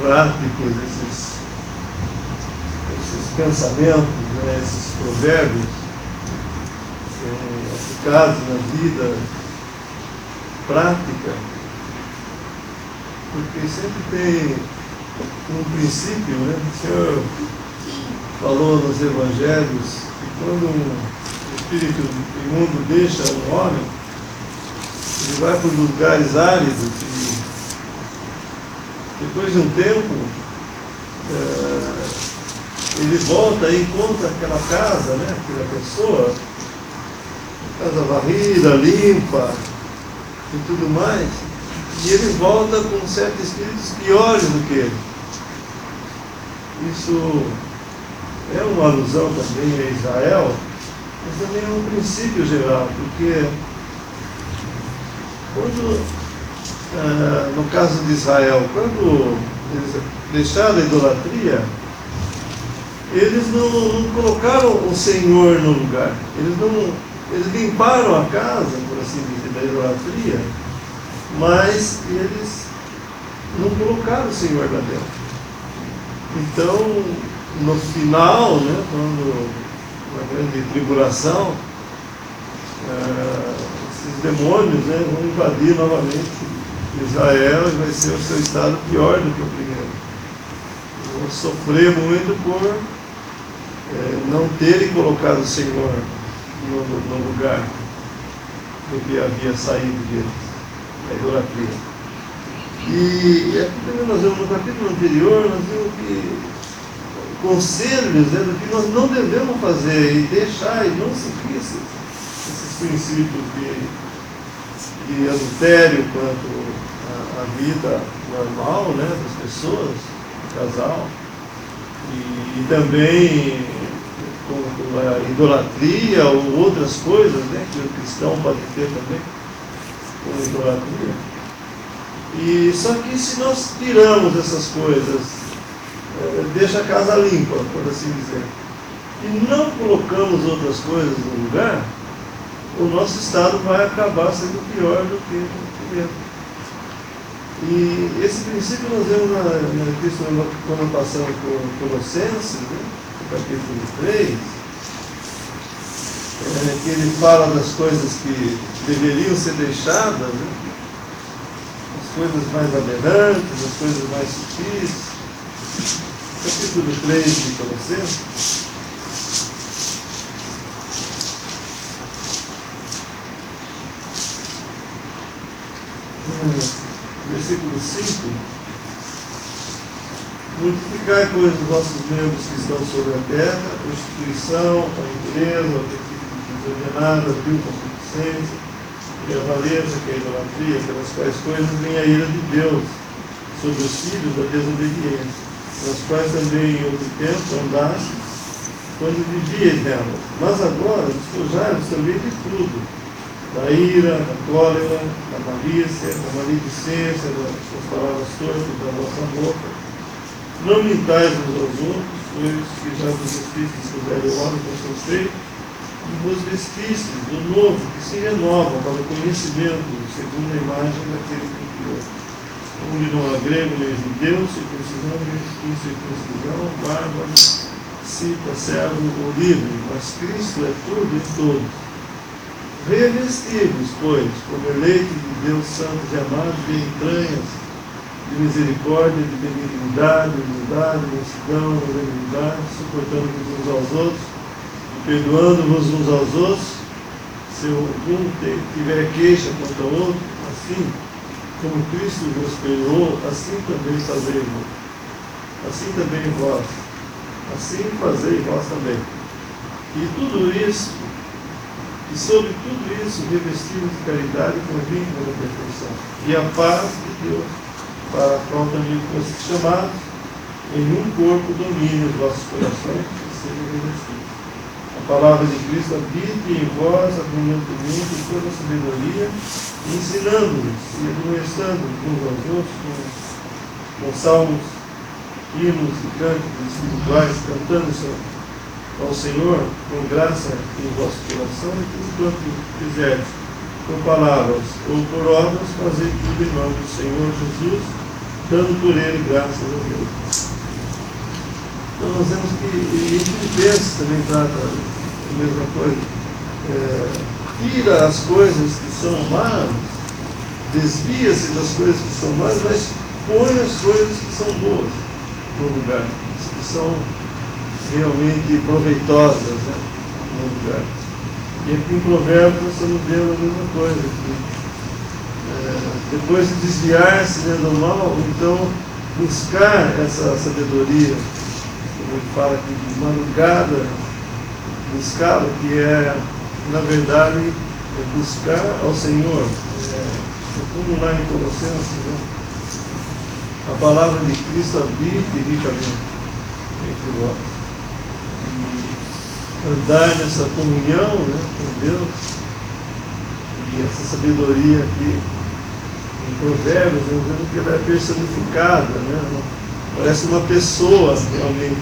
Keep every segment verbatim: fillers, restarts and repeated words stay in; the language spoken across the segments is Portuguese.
práticos, esses, esses pensamentos, né, esses provérbios, é, aplicados na vida prática, porque sempre tem um princípio, né? O Senhor falou nos evangelhos que quando o espírito imundo deixa um homem, ele vai para lugares áridos e depois de um tempo é, ele volta e encontra aquela casa, né? Aquela pessoa, casa varrida, limpa e tudo mais, e ele volta com certos espíritos piores do que ele. Isso é uma alusão também a Israel, mas também é um princípio geral, porque quando, ah, no caso de Israel, quando eles deixaram a idolatria, eles não, não colocaram o Senhor no lugar, eles, não, eles limparam a casa, por assim dizer, da idolatria, mas eles não colocaram o Senhor lá dentro. Então, no final, né, quando na grande tribulação, uh, esses demônios, né, vão invadir novamente Israel e vai ser o seu estado pior do que o primeiro. Vão sofrer muito por uh, não terem colocado o Senhor no, no lugar do que havia saído deles, a idolatria. E aqui também nós vemos no capítulo anterior, nós vemos que conselhos, né, do que nós não devemos fazer e deixar e não seguir esses, esses princípios de, de adultério quanto à, à vida normal, né, das pessoas, do casal, e, e também com a idolatria ou outras coisas, né, que o cristão pode ter também com idolatria. E só que se nós tiramos essas coisas, é, deixa a casa limpa, por assim dizer, e não colocamos outras coisas no lugar, o nosso estado vai acabar sendo pior do que o primeiro. E esse princípio nós vemos na, na questão, quando passamos por Colossenses, né, no capítulo três, é, que ele fala das coisas que deveriam ser deixadas, né, coisas mais aberrantes, as coisas mais sutis. Capítulo três de Colossenses. Versículo cinco. Multiplicai, pois, os vossos membros que estão sobre a terra, a prostituição, a impureza, o apetite desordenado, a vil concupiscência, e a avareza, que é a idolatria, pelas quais coisas vem a ira de Deus sobre os filhos da desobediência, nas quais também em outro tempo andaste, quando vivíeis nelas. Mas agora despojai-vos também de tudo, da ira, da cólera, da malícia, da maledicência, das palavras tortas da vossa boca. Não mintais uns aos outros, pois que já vos vestistes do velho homem com seu feito, e vos vestistes do novo, que se renova para o conhecimento, segundo a imagem daquele que criou. Onde não há grego nem judeu, circuncisão nem incircuncisão, bárbaro, cita, servo ou livre, mas Cristo é tudo e todos. Revesti-vos, pois, como eleito de Deus santos e amados, de entranhas, de misericórdia, de benignidade, de humildade, de mansidão, de longanimidade, suportando-vos uns aos outros, perdoando-vos uns aos outros, se algum tiver queixa contra o outro, assim como Cristo vos perdoou, assim também fazei-vos. Assim também vós. Assim fazei vós também. E tudo isso, e sobre tudo isso, revestimos de caridade com o vínculo da perfeição. E a paz de Deus, para a qual também fostes chamados, em um corpo domine os vossos corações e sejam revestidos. A palavra de Cristo habite em vós abundantemente em toda a sabedoria, ensinando-vos e admoestando uns aos outros com, com salmos, hinos e cânticos espirituais, cantando ao Senhor com graça em vosso coração, e tudo quanto fizerdes, por palavras ou por obras, fazei tudo em nome do Senhor Jesus, dando por ele graças a Deus. Então nós temos que, e em Filipenses também trata a mesma coisa, é, tira as coisas que são más, desvia-se das coisas que são más, mas põe as coisas que são boas no lugar, que são realmente proveitosas, né, no lugar. E aqui em Provérbios nós estamos vendo a mesma coisa, que, é, depois de desviar-se, né, do mal, então buscar essa sabedoria, como ele fala aqui, de madrugada, buscá-lo, que é, na verdade, é buscar ao Senhor. É, como lá em Colossenses, né, a palavra de Cristo habita ricamente entre vós. E andar nessa comunhão, né, com Deus, e essa sabedoria aqui em Provérbios, nós vemos que ela é personificada, né? Parece uma pessoa realmente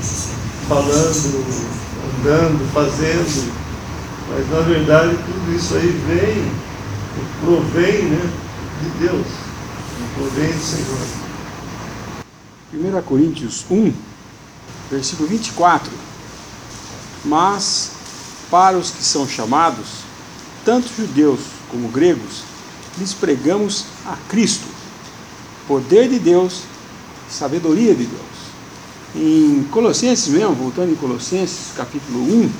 falando, andando, fazendo, mas na verdade tudo isso aí vem, provém, né, de Deus, provém do Senhor. primeira Coríntios um, versículo vinte e quatro. Mas para os que são chamados, tanto judeus como gregos, lhes pregamos a Cristo, poder de Deus, sabedoria de Deus. Em Colossenses mesmo, voltando em Colossenses capítulo um,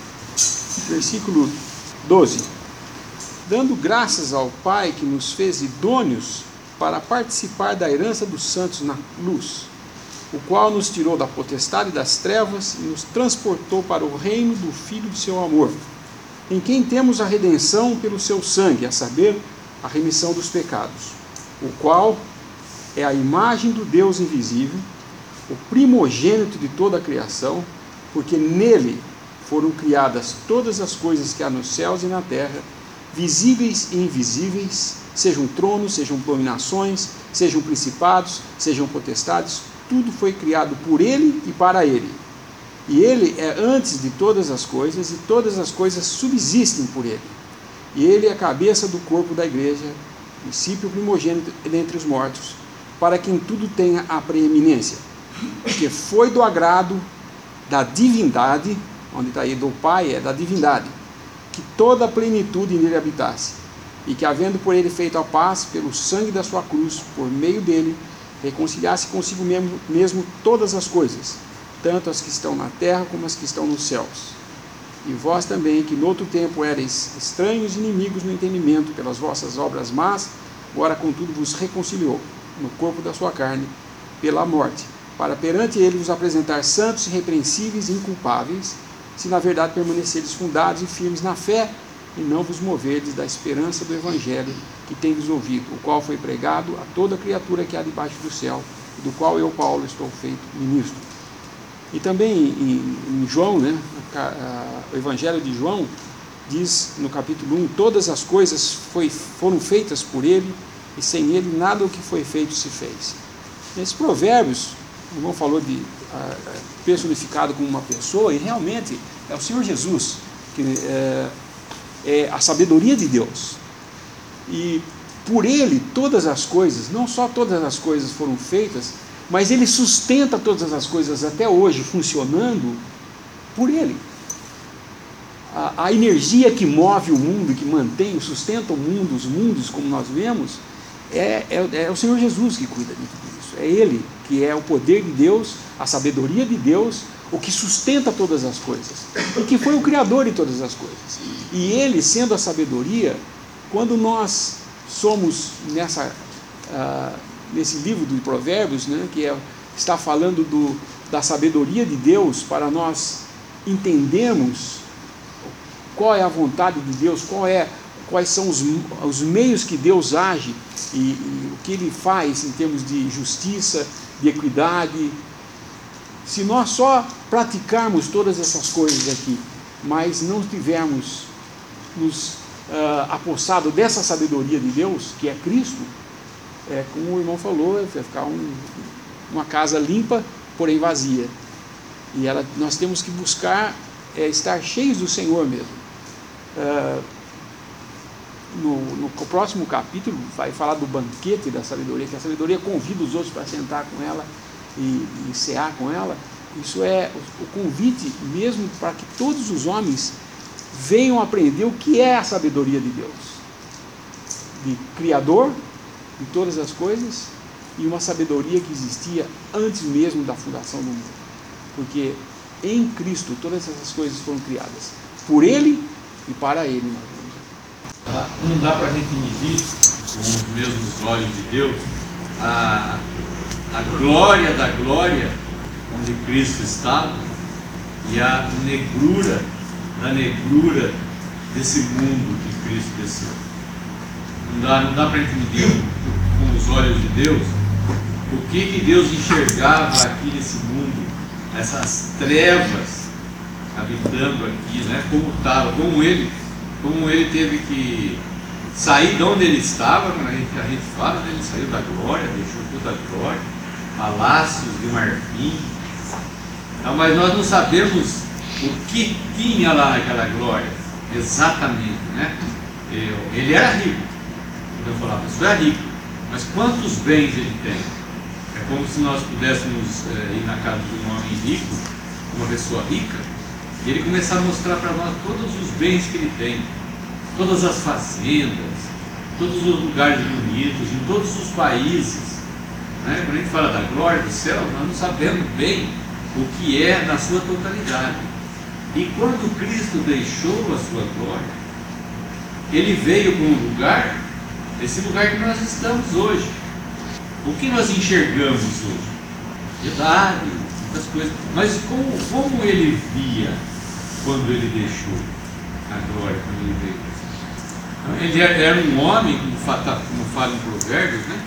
versículo doze, dando graças ao Pai que nos fez idôneos para participar da herança dos santos na luz, o qual nos tirou da potestade das trevas e nos transportou para o reino do Filho do seu amor, em quem temos a redenção pelo seu sangue, a saber, a remissão dos pecados, o qual é a imagem do Deus invisível, o primogênito de toda a criação, porque nele foram criadas todas as coisas que há nos céus e na terra, visíveis e invisíveis, sejam tronos, sejam dominações, sejam principados, sejam potestades, tudo foi criado por ele e para ele. E ele é antes de todas as coisas, e todas as coisas subsistem por ele. E ele é a cabeça do corpo da igreja, princípio primogênito dentre os mortos, para que em tudo tenha a preeminência, porque foi do agrado da divindade, onde está aí do Pai, é da divindade, que toda a plenitude nele habitasse, e que, havendo por ele feito a paz, pelo sangue da sua cruz, por meio dele, reconciliasse consigo mesmo, mesmo todas as coisas, tanto as que estão na terra como as que estão nos céus. E vós também, que noutro tempo erais estranhos e inimigos no entendimento pelas vossas obras más, agora contudo vos reconciliou, no corpo da sua carne, pela morte, para perante ele vos apresentar santos, irrepreensíveis e inculpáveis, se na verdade permaneceres fundados e firmes na fé, e não vos moverdes da esperança do Evangelho que tendes ouvido, o qual foi pregado a toda criatura que há debaixo do céu, do qual eu, Paulo, estou feito ministro. E também em, em João, né, o Evangelho de João diz no capítulo um, todas as coisas foi, foram feitas por ele, e sem ele nada o que foi feito se fez. Nesses provérbios, o irmão falou de uh, personificado como uma pessoa, e realmente é o Senhor Jesus, que é, é a sabedoria de Deus. E por ele todas as coisas, não só todas as coisas foram feitas, mas ele sustenta todas as coisas até hoje funcionando por ele. A, a energia que move o mundo, que mantém, sustenta o mundo, os mundos como nós vemos, é, é, é o Senhor Jesus que cuida de tudo isso. É ele que é o poder de Deus, a sabedoria de Deus, o que sustenta todas as coisas, e que foi o Criador de todas as coisas. E ele, sendo a sabedoria, quando nós somos nessa... Uh, nesse livro de Provérbios, né, que é, está falando do, da sabedoria de Deus, para nós entendermos qual é a vontade de Deus, qual é, quais são os, os meios que Deus age e, e o que Ele faz em termos de justiça, de equidade. Se nós só praticarmos todas essas coisas aqui, mas não tivermos nos uh, apossado dessa sabedoria de Deus, que é Cristo, é, como o irmão falou, vai ficar um, uma casa limpa, porém vazia. E ela, nós temos que buscar é, estar cheios do Senhor mesmo. Uh, no, no próximo capítulo vai falar do banquete da sabedoria, que a sabedoria convida os outros para sentar com ela e, e cear com ela. Isso é o, o convite mesmo para que todos os homens venham aprender o que é a sabedoria de Deus, de Criador de todas as coisas, e uma sabedoria que existia antes mesmo da fundação do mundo, porque em Cristo todas essas coisas foram criadas por Ele e para Ele. Não dá para a gente medir com os mesmos olhos de Deus a, a glória da glória onde Cristo estava e a negrura da negrura desse mundo que Cristo desceu. Não dá, não dá para a gente medir com os olhos de Deus o que, que Deus enxergava aqui nesse mundo, essas trevas habitando aqui, né? Como estava, como ele, como ele teve que sair de onde ele estava, quando a gente, a gente fala, né? Ele saiu da glória, deixou toda a glória, palácios de marfim. Não, mas nós não sabemos o que tinha lá naquela glória, exatamente, né? Ele era rico, eu falava, isso é rico, mas quantos bens ele tem? É como se nós pudéssemos é, ir na casa de um homem rico, uma pessoa rica, e ele começar a mostrar para nós todos os bens que ele tem, todas as fazendas, todos os lugares bonitos, em todos os países, né? Quando a gente fala da glória do céu, nós não sabemos bem o que é na sua totalidade. E quando Cristo deixou a sua glória, Ele veio para um lugar, esse lugar que nós estamos hoje. O que nós enxergamos hoje? Verdade, muitas coisas. Mas como, como Ele via quando Ele deixou a glória, quando Ele veio? Ele era um homem, como fala em Provérbios, né?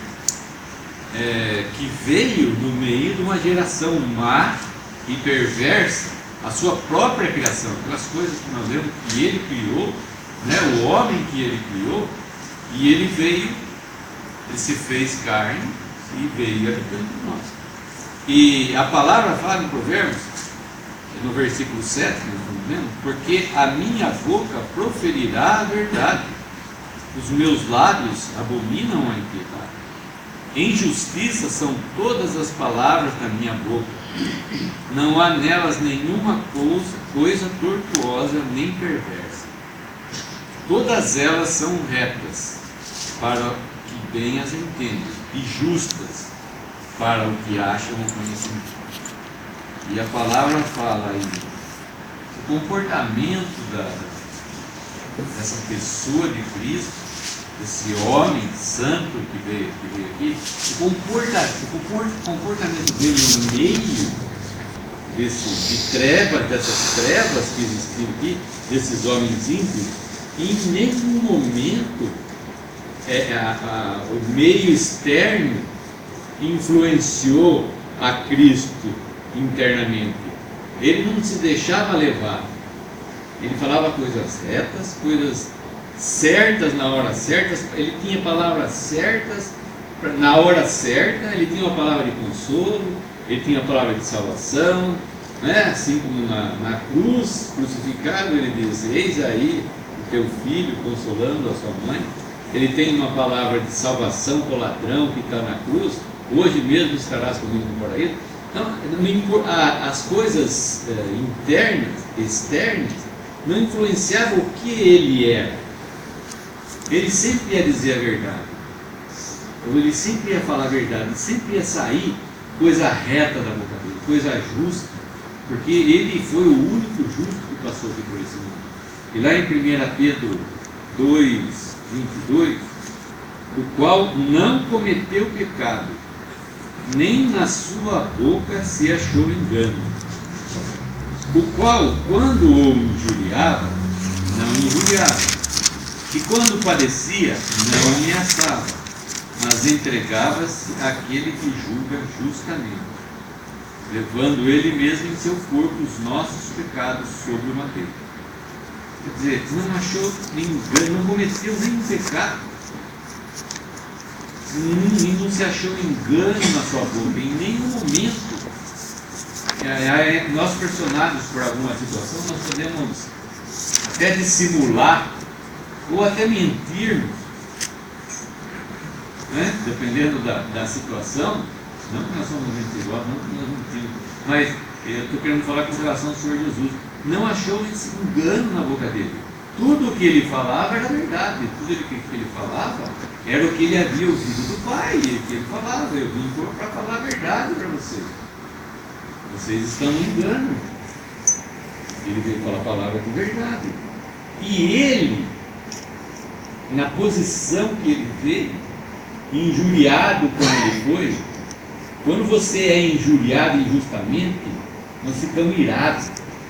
É, que veio no meio de uma geração má e perversa, a sua própria criação, aquelas coisas que nós vemos que ele criou, né, o homem que ele criou, e ele veio, ele se fez carne e veio habitando por nós. E a palavra fala em Provérbios, no versículo sete, nós estamos vendo, porque a minha boca proferirá a verdade, os meus lábios abominam a impiedade. Em justiça são todas as palavras da minha boca, não há nelas nenhuma coisa, coisa tortuosa nem perversa. Todas elas são retas, para que bem as entendam, e justas, para o que acham o conhecimento. E a palavra fala aí, o comportamento da, dessa pessoa de Cristo, esse homem santo que veio, que veio aqui, o, comporta, o comportamento dele no meio desse, de trevas, dessas trevas que existiam aqui, desses homens ímpios, em nenhum momento é, a, a, o meio externo influenciou a Cristo internamente. Ele não se deixava levar, ele falava coisas retas, coisas certas na hora certa, ele tinha palavras certas na hora certa, ele tinha uma palavra de consolo, ele tinha a palavra de salvação, né? Assim como na, na cruz, crucificado, ele diz, eis aí o teu filho consolando a sua mãe. Ele tem uma palavra de salvação para o ladrão que está na cruz, hoje mesmo estarás comigo no paraíso. Então, as coisas é, internas, externas, não influenciavam o que ele era. Ele sempre ia dizer a verdade, ele sempre ia falar a verdade, sempre ia sair coisa reta da boca dele, coisa justa, porque ele foi o único justo que passou aqui por esse mundo. E lá em primeira Pedro dois, vinte e dois, o qual não cometeu pecado, nem na sua boca se achou engano, o qual, quando o injuriava, não injuriava, e quando padecia, não ameaçava, mas entregava-se àquele que julga justamente, levando ele mesmo em seu corpo os nossos pecados sobre o madeiro. Quer dizer, não achou nenhum engano, não cometeu nenhum pecado, e não se achou engano na sua boca, em nenhum momento. É, é, nós pressionados por alguma situação, nós podemos até dissimular ou até mentirmos, né? Dependendo da, da situação, não que nós somos mentirosos, não que nós mentimos, mas eu estou querendo falar com relação ao Senhor Jesus. Não achou esse engano na boca dele. Tudo o que ele falava era verdade, tudo o que ele falava era o que ele havia ouvido do Pai, que ele falava: eu vim para falar a verdade para vocês. Vocês estão no engano. Ele veio falar a palavra de verdade. E ele, na posição que ele veio, injuriado como ele foi, quando você é injuriado injustamente, nós ficamos irados.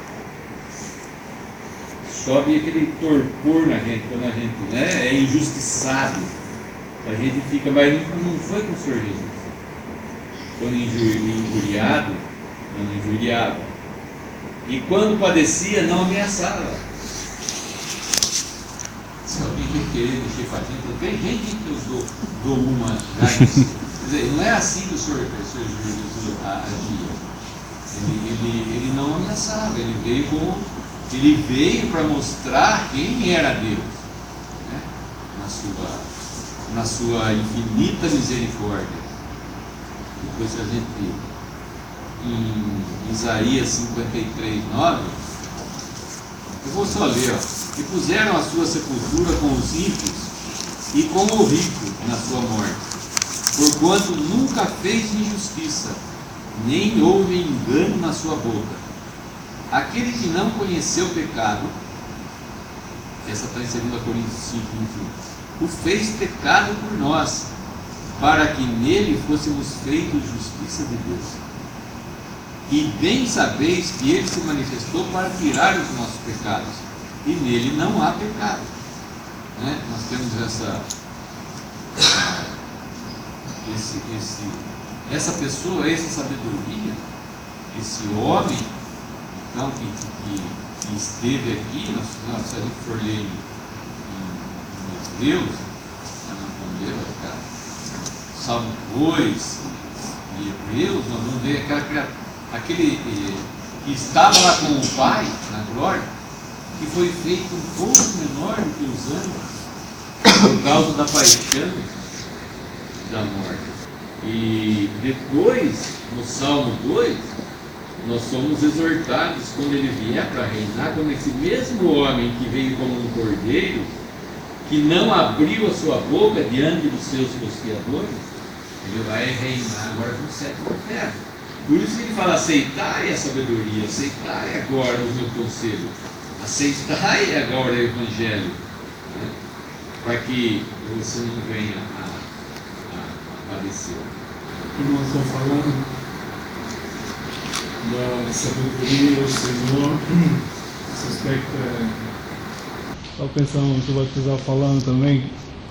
Sobe aquele torpor na gente, quando a gente, né, é injustiçado. A gente fica, mas não, não foi com o Senhor Jesus. Quando injuriado, não injuriava. E quando padecia, não ameaçava. Se alguém quer querer mexer fazendo, tem gente que eu dou, dou uma. Quer dizer, não é assim que o Senhor, o Senhor Jesus agia. Ele, ele, ele não ameaçava, ele veio com. Ele veio para mostrar quem era Deus, né? na, sua, na sua infinita misericórdia. Depois a gente, em Isaías cinquenta e três, nove, eu vou só ler, ó. E puseram a sua sepultura com os ímpios e com o rico na sua morte, porquanto nunca fez injustiça, nem houve engano na sua boca. Aquele que não conheceu o pecado, essa está em dois Coríntios cinco, vinte e um, o fez pecado por nós, para que nele fôssemos feitos justiça de Deus. E bem sabeis que ele se manifestou para tirar os nossos pecados, e nele não há pecado. Né? Nós temos essa, esse, esse, essa pessoa, essa sabedoria, esse homem, então, que, que, que esteve aqui, nós, nós, se a gente for ler em, em Hebreus, não vamos ler, cara, Salmo dois e Hebreus, nós vamos ver aquela, aquele que estava lá com o Pai, na glória, que foi feito um pouco menor do que os anjos, por causa da paixão da morte. E depois, no Salmo dois, nós somos exortados, quando ele vier para reinar, como esse mesmo homem que veio como um cordeiro, que não abriu a sua boca diante dos seus rociadores, ele vai reinar agora com sete infernos. Por isso que ele fala: aceitai a sabedoria, aceitai agora o meu conselho, aceitai agora o Evangelho, né? Para que você não venha a, a, a padecer. E nós estamos falando da sabedoria do Senhor, esse aspecto é. Estava pensando, o que o Batizal falando também,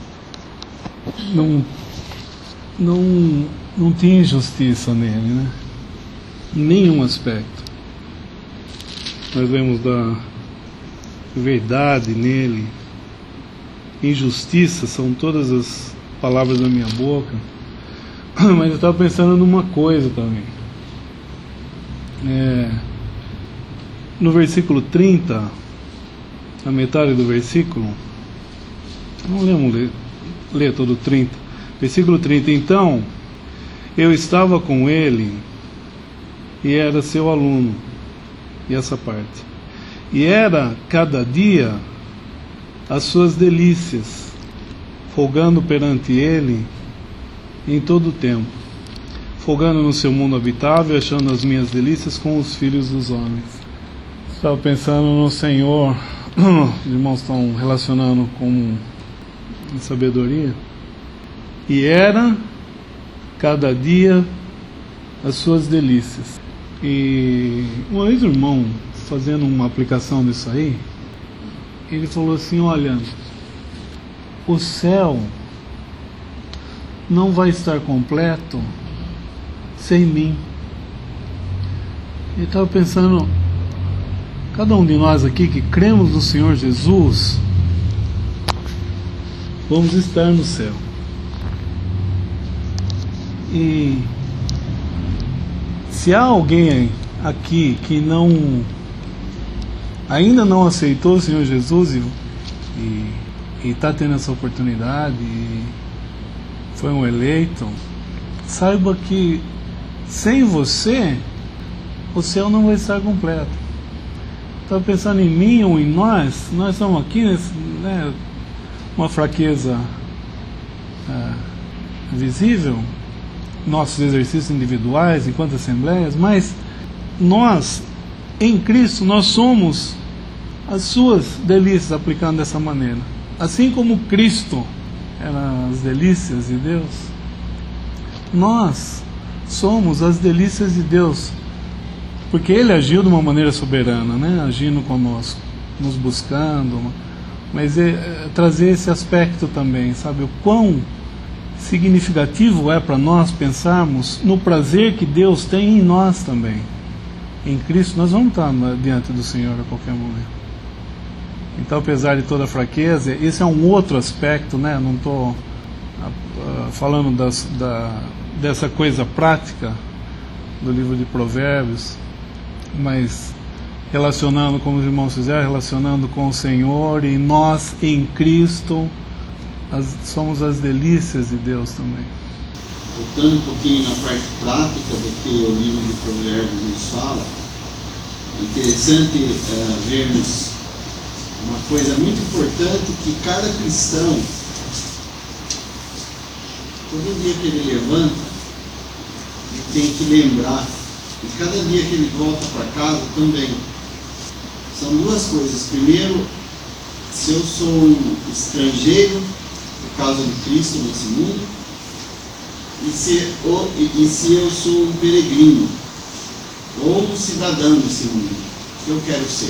não, não, não tinha injustiça nele, né? Nenhum aspecto. Nós vemos da verdade nele, injustiça, são todas as palavras da minha boca, mas eu estava pensando numa coisa também. É, no versículo trinta, a metade do versículo, não lemos ler, ler todo trinta, versículo trinta, então eu estava com ele e era seu aluno, e essa parte, e era cada dia as suas delícias, folgando perante ele em todo o tempo, folgando no seu mundo habitável, achando as minhas delícias com os filhos dos homens. Estava pensando no Senhor, os irmãos estão relacionando com sabedoria, e era cada dia as suas delícias. E uma vez o irmão, fazendo uma aplicação disso aí, ele falou assim: olha, o céu não vai estar completo sem mim. Eu estava pensando, cada um de nós aqui que cremos no Senhor Jesus, vamos estar no céu. E se há alguém aqui que não ainda não aceitou o Senhor Jesus e, e, está tendo essa oportunidade e foi um eleito, saiba que sem você o céu não vai estar completo. Estava pensando em mim ou em nós, nós estamos aqui, né, uma fraqueza é, visível, nossos exercícios individuais enquanto assembleias, mas nós, em Cristo, nós somos as suas delícias, aplicando dessa maneira. Assim como Cristo era as delícias de Deus, nós somos as delícias de Deus, porque Ele agiu de uma maneira soberana, né? Agindo conosco, nos buscando, mas é, é, trazer esse aspecto também, sabe, o quão significativo é para nós pensarmos no prazer que Deus tem em nós também. Em Cristo nós vamos estar diante do Senhor a qualquer momento. Então, apesar de toda a fraqueza, esse é um outro aspecto, né? Não estou uh, falando das, da, dessa coisa prática do livro de Provérbios, mas relacionando, como os irmãos fizeram, relacionando com o Senhor, e nós em Cristo as, somos as delícias de Deus também. Voltando um pouquinho na parte prática do que o livro de Provérbios nos fala, é interessante uh, vermos uma coisa muito importante, que cada cristão, todo dia que ele levanta, ele tem que lembrar, e cada dia que ele volta para casa também. São duas coisas. Primeiro, se eu sou um estrangeiro por causa de Cristo nesse mundo, e se, ou, e, e se eu sou um peregrino ou um cidadão desse mundo, que eu quero ser.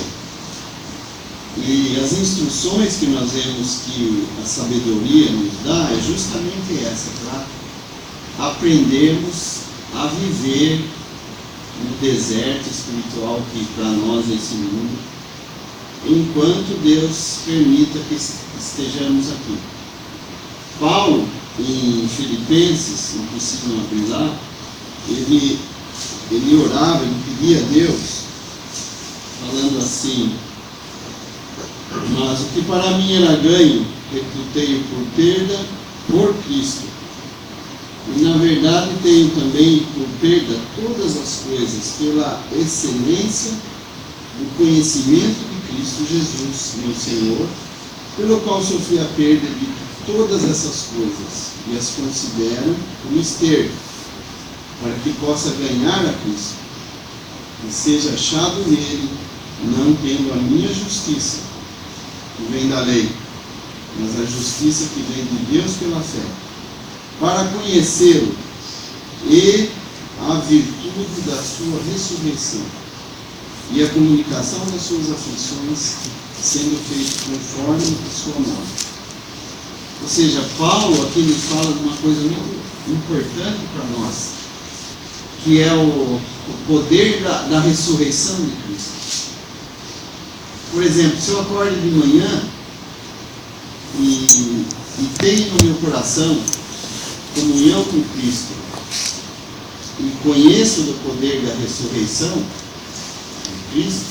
E as instruções que nós vemos que a sabedoria nos dá é justamente essa, para aprendermos a viver no deserto espiritual que para nós é esse mundo, enquanto Deus permita que estejamos aqui. Paulo, em Filipenses, não precisam abrir lá, ele, ele orava, ele pedia a Deus, falando assim: mas o que para mim era ganho, reputei por perda por Cristo. E na verdade tenho também por perda todas as coisas, pela excelência do conhecimento de Cristo Jesus, meu Senhor, pelo qual sofri a perda de todas essas coisas, e as considero como esterco, para que possa ganhar a Cristo, e seja achado nele, não tendo a minha justiça, que vem da lei, mas a justiça que vem de Deus pela fé, para conhecê-lo e a virtude da sua ressurreição e a comunicação das suas aflições, sendo feito conforme a sua morte. Ou seja, Paulo aqui nos fala de uma coisa muito importante para nós, que é o, o poder da, da ressurreição de Cristo. Por exemplo, se eu acordo de manhã e, e tenho no meu coração comunhão com Cristo e conheço do poder da ressurreição de Cristo,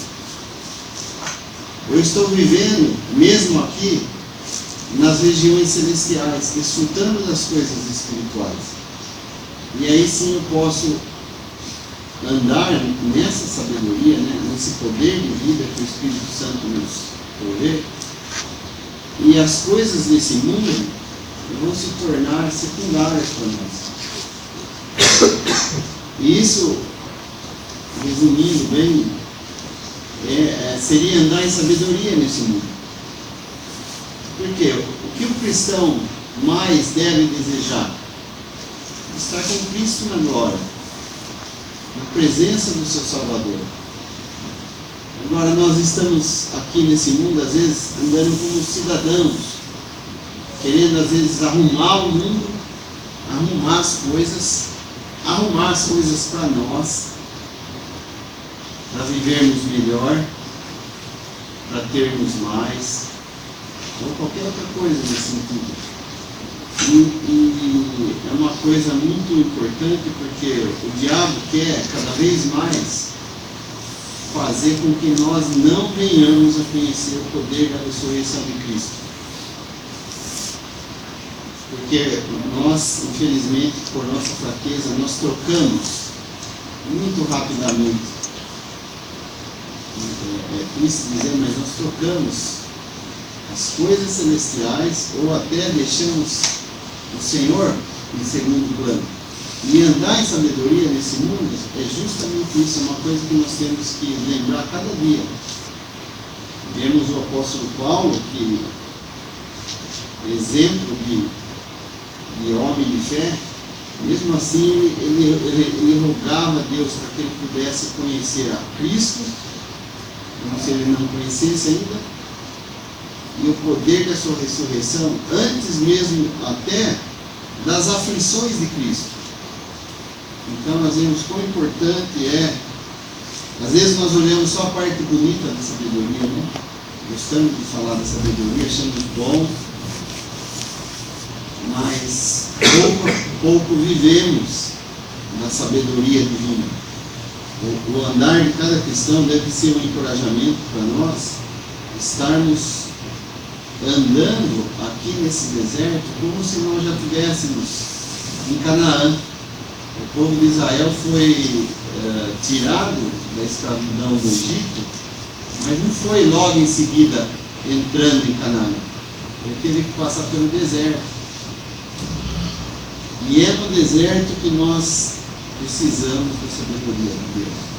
eu estou vivendo, mesmo aqui, nas regiões celestiais, desfrutando das coisas espirituais. E aí sim eu posso andar nessa sabedoria, né, nesse poder de vida que o Espírito Santo nos provê, e as coisas desse mundo vão se tornar secundárias para nós. E isso, resumindo bem, é, é, seria andar em sabedoria nesse mundo. Porque o que o cristão mais deve desejar? Estar com Cristo na glória, na presença do seu Salvador. Agora nós estamos aqui nesse mundo, às vezes, andando como cidadãos, querendo às vezes arrumar o mundo, arrumar as coisas, arrumar as coisas para nós, para vivermos melhor, para termos mais, ou qualquer outra coisa nesse sentido. E, e é uma coisa muito importante, porque o diabo quer cada vez mais fazer com que nós não venhamos a conhecer o poder da ressurreição de Cristo. Porque nós, infelizmente, por nossa fraqueza, nós trocamos muito rapidamente. É, é triste dizer, mas nós trocamos as coisas celestiais ou até deixamos o Senhor em segundo plano. E andar em sabedoria nesse mundo é justamente isso, é uma coisa que nós temos que lembrar cada dia. Vemos o apóstolo Paulo, que exemplo de, de homem de fé, mesmo assim ele, ele, ele rogava a Deus para que ele pudesse conhecer a Cristo, como se ele não conhecesse ainda, e o poder da sua ressurreição, antes mesmo até das aflições de Cristo. Então nós vemos quão importante é. Às vezes nós olhamos só a parte bonita da sabedoria, né? Gostamos de falar da sabedoria, achamos bom, mas pouco, pouco vivemos na sabedoria divina. O, o andar de cada cristão deve ser um encorajamento para nós estarmos andando aqui nesse deserto como se nós já estivéssemos em Canaã. O povo de Israel foi uh, tirado da escravidão do Egito, mas não foi logo em seguida entrando em Canaã. Ele teve que passar pelo deserto. E é no deserto que nós precisamos da sabedoria de Deus.